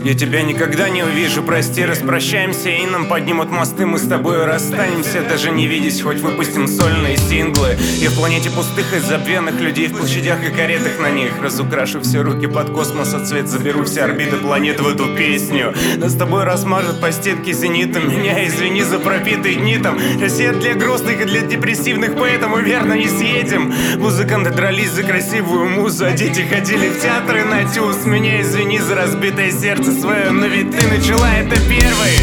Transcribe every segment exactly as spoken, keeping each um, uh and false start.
Я тебя никогда не увижу, прости, распрощаемся, и нам поднимут мосты, мы с тобой расстанемся, даже не видясь, хоть выпустим сольные синглы. Я в планете пустых и забвенных людей, в площадях и каретах на них разукрашу все руки под космос, а цвет заберу все орбиты планет в эту песню. Нас с тобой размажет по стенке зенитом, меня извини за пропитый нитом. Россия для грустных и для депрессивных, поэтому верно не съедем. Музыканты дрались за красивую музу, а дети ходили в театры на тюз. Меня извини за разбитое сердце свое, но ведь ты начала это первой.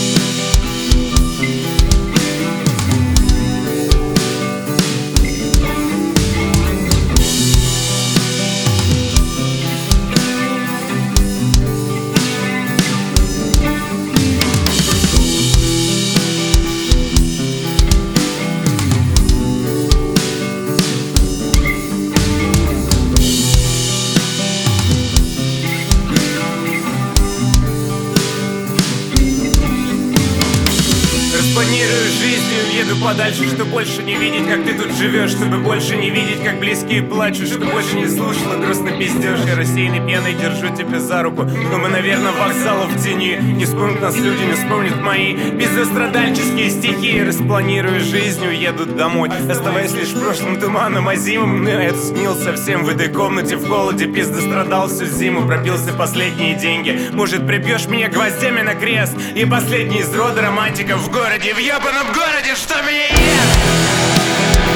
Планирую жизнью, еду подальше, чтобы больше не видеть, как ты тут живешь, чтобы больше не видеть, как близкие плачут, чтобы больше не слушала грустно пиздешь. Я рассеянной пеной держу тебя за руку, но мы, наверное, вокзала в тени. Не вспомнят нас люди, не вспомнят мои безострадальческие стихи. Распланирую жизнью, еду домой, оставаясь лишь прошлым туманом, а зимом но я снил совсем в этой комнате, в голоде пизда страдал всю зиму, пропился последние деньги. Может, прибьешь меня гвоздями на крест, и последний из рода романтиков в городе, в ебаном городе, что меня ест.